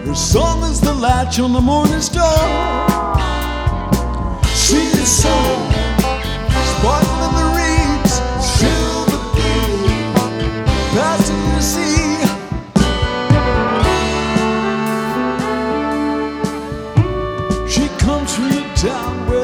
Her song is the latch on the morning star. See the sun sparkling the reeds, silver beam passing the sea. She comes from the town where